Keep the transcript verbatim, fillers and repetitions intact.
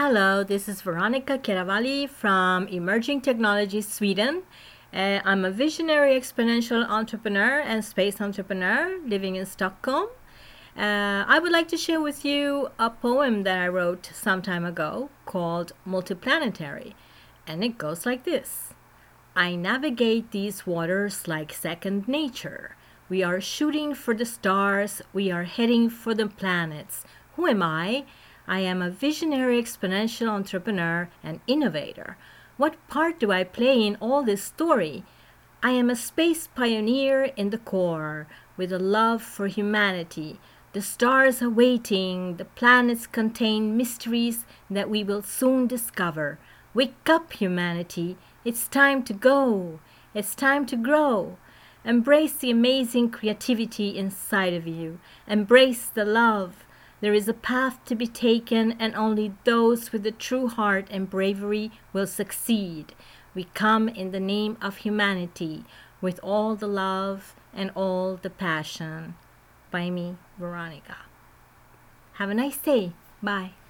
Hello, this is Veronica Keravalli from Emerging Technologies Sweden. Uh, I'm a visionary exponential entrepreneur and space entrepreneur living in Stockholm. Uh, I would like to share with you a poem that I wrote some time ago called Multiplanetary, and it goes like this. I navigate these waters like second nature. We are shooting for the stars, we are heading for the planets. Who am I? I am a visionary exponential entrepreneur and innovator. What part do I play in all this story? I am a space pioneer in the core, with a love for humanity. The stars are waiting, the planets contain mysteries that we will soon discover. Wake up, humanity! It's time to go! It's time to grow! Embrace the amazing creativity inside of you. Embrace the love. There is a path to be taken, and only those with a true heart and bravery will succeed. We come in the name of humanity, with all the love and all the passion. By me, Veronica. Have a nice day. Bye.